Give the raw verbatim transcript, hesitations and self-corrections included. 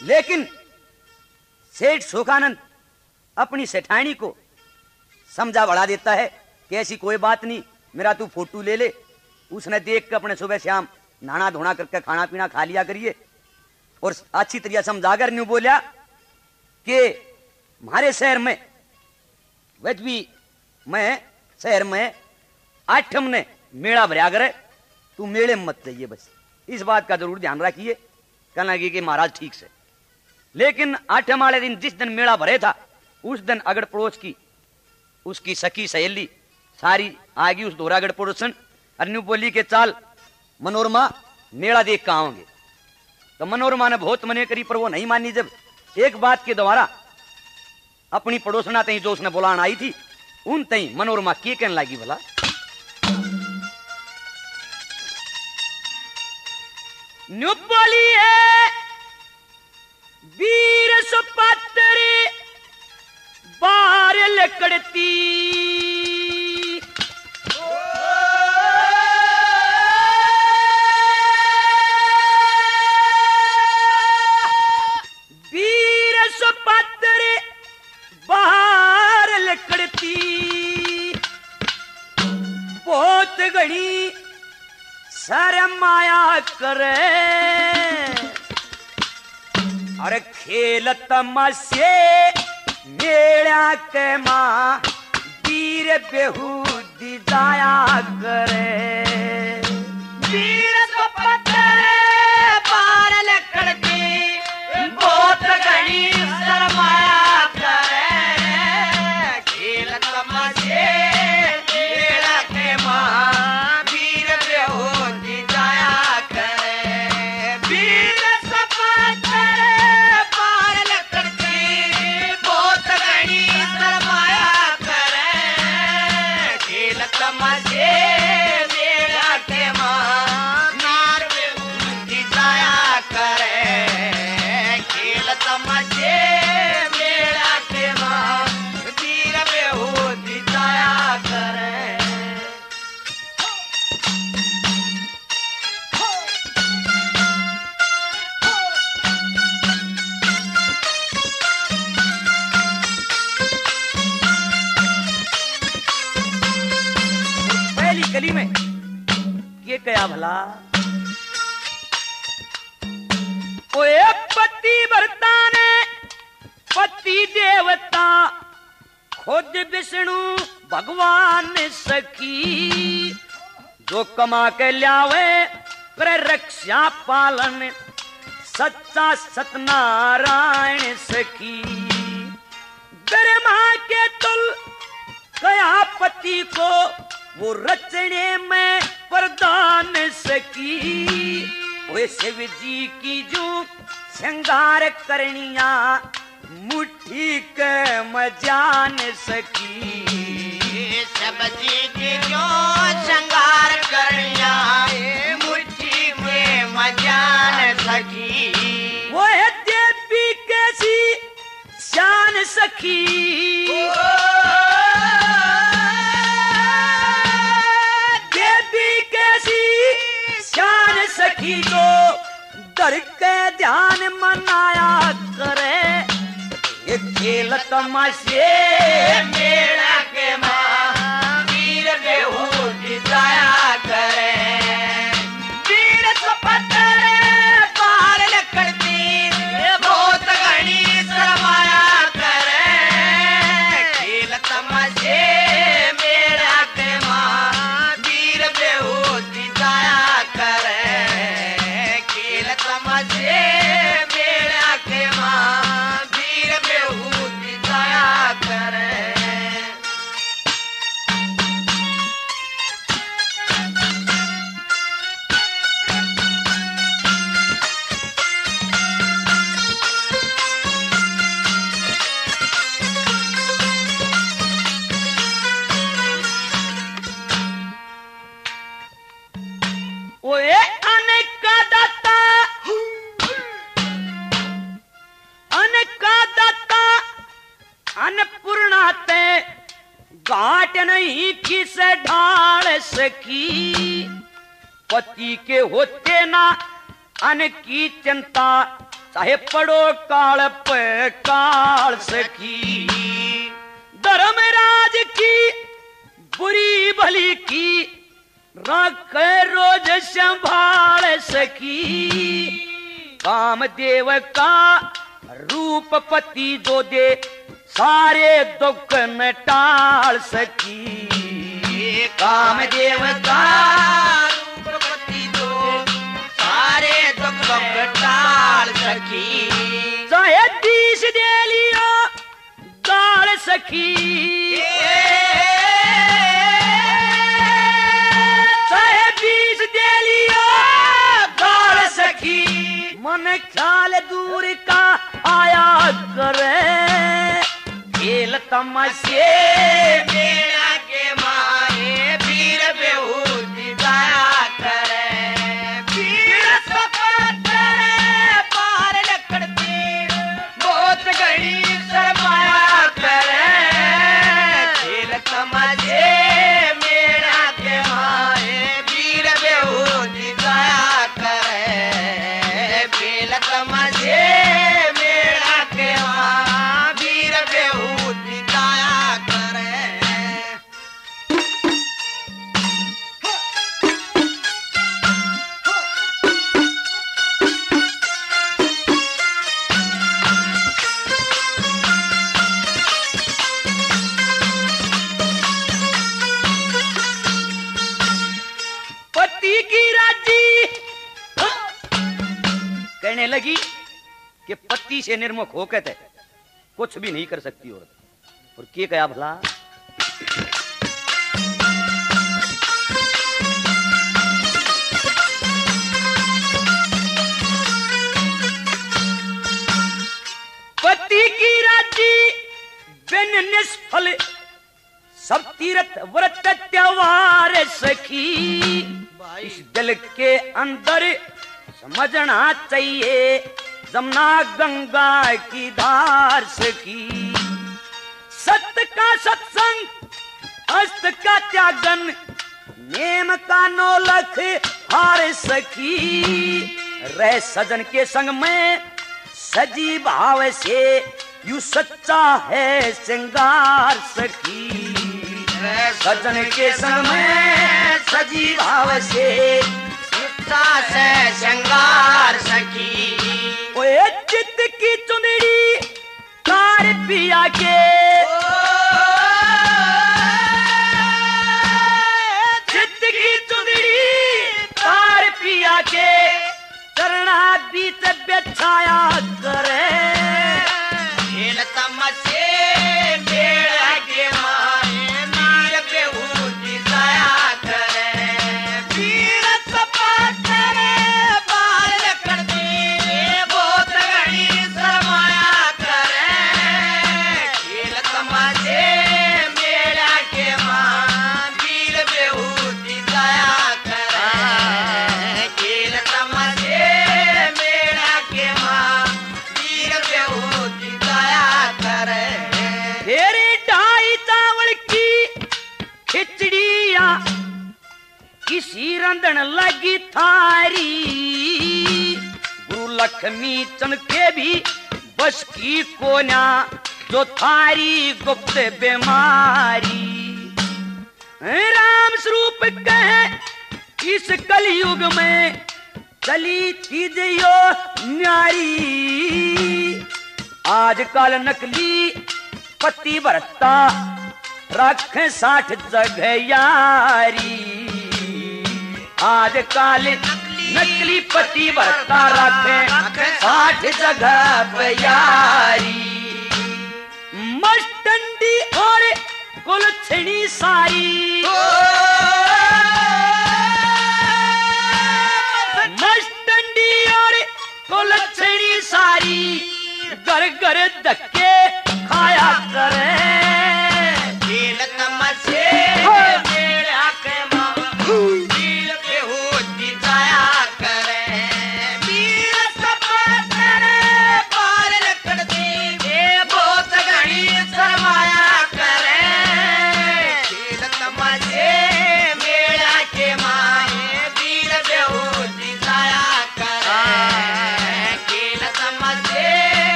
लेकिन सेठ शोकानंद अपनी सेठानी को समझा बढ़ा देता है कि ऐसी कोई बात नहीं, मेरा तू फोटो ले ले। उसने देख के अपने सुबह शाम नहाना धोना करके खाना पीना खा लिया करिए और अच्छी तरह समझाकर न्यू बोलिया कि हमारे शहर में वैसे भी मैं शहर में आठम ने मेला भरा करे, तू मेले में मत जाइए, बस इस बात का जरूर ध्यान रखिए। कहना कि महाराज ठीक से। लेकिन आठम वाले दिन जिस दिन मेला भरे था उस दिन अगड़ पड़ोस की उसकी सखी सहेली सारी आगी उस दोरागढ़ पड़ोसन अरन्यू बोली के चाल मनोरमा मेला देख के आओगे। तो मनोरमा ने बहुत मने करी पर वो नहीं मानी। जब एक बात के द्वारा अपनी पड़ोसना तई जो उसने बुलाना आई थी उन तई मनोरमा के कहने लगी भला, न्यू बोली है वीर सुपात्री बार लकड़ती वीर सुपात्री बार लकड़ती बहुत घड़ी सर माया करे और खेल तमसे मेरा के माँ वीर बेहूदी जाया करे। वीर सुपत्रे बार लकड़ती बहुत घड़ी शर्माया करे खेल तमसे मेरा के माँ वीर बेहूदी जाया करे। वीर गली में ये क्या भला ओए पति भरता ने पति देवता खुद विष्णु भगवान सखी जो कमा के लावे करे रक्षा पालन सच्चा सतनारायण सखी। ब्रह्मा के तुल गया पति को वो रचने में प्रदान सकी। वो शिव जी की जो श्रृंगार करनिया मुट्ठी के मजान सकी। शिव जी की जो श्रृंगार करनिया मुट्ठी के मजान सकी। वो है देवी कैसी शान सखी। सखी जो डर के ध्यान मनाया करे ये खेल तमाशे मेला के माँ वीर बेहूदी जाया करे। वीर सुपत्रे बार लकड़ती बहुत घड़ी शर्माया करे खेल तमाशे मेला के माँ वीर बेहूदी जाया करे। मेरा के माँ वीर बेहूदी जाया करे। ओए अनेक दाता अन्नपूर्णा ते घाट नहीं किस ढाल सकी। पति के होते ना अन्न की चिंता चाहे पड़ो काल पे काल सखी, धर्मराज की बुरी भली की रख रोज संभाल सखी। कामदेव का रूप पति जो दे सारे दुख न टाल सकी। कामदेव का रूप पति जो सारे दुख न टाल सकी। चाहे तीस दे लियो गाल सखी, चाहे बीस दे लियो गाल सखी। मन ख्याल दूर का आया करे, खेल तमसे मेरा के मारे वीर बेहूदी दया करे। वीर सपत पार लकड़ती बहुत घड़ी शर्माया करे, खेल तमसे मेरा के मारे वीर बेहूदी दया करे। खेल तमसे मेरा के मां वीर बेहूदी दया करे। पति की राजी कहने लगी कि पति से निर्मुख होकर थे कुछ भी नहीं कर सकती औरत। और क्या कहा भला, पति की राजी बिन निष्फल सब तीर्थ व्रत त्योहार सखी। इस दिल के अंदर समझना चाहिए जमुना गंगा की धार सखी। सत्य का सत्संग अस्त का त्यागन नेम का नौलख हार सखी। रह सजन के संग में सजी भाव से यू सच्चा है श्रृंगार सखी। रह सजन के संग में सजी भाव से सच्चा है श्रृंगार सखी। ओए चित्त की चुंदड़ी कार पिया के, चित्त की चुंदड़ी कार पिया के चरणा बीच बिछाया करे। खेल तमसे मेरा के मारे वीर बेहूदी दया करे। वीर सपत पार लकड़ती बहुत घड़ी शर्माया करे। खेल तमसे मेरा के मां वीर बेहूदी दया करे। खेल तमसे मेरा के मां वीर बेहूदी दया करे। तेरे ढाई चावल की खिचड़िया किसी रंधन लगी थारी। गुरु लक्ष्मी चंद के भी बस की कोन्या जो थारी गुप्त बीमारी। राम स्वरूप कहे इस कलयुग में चली चीज यो न्यारी। आजकल नकली पति बरता रख साठ जगह यारी। आजकल नकली पति बरता रख साठ जगह पे यारी। मस्टंडी और कुलछड़ी सारी, मस्टंडी और कुलछड़ी सारी घर घर धक्के खाया करे।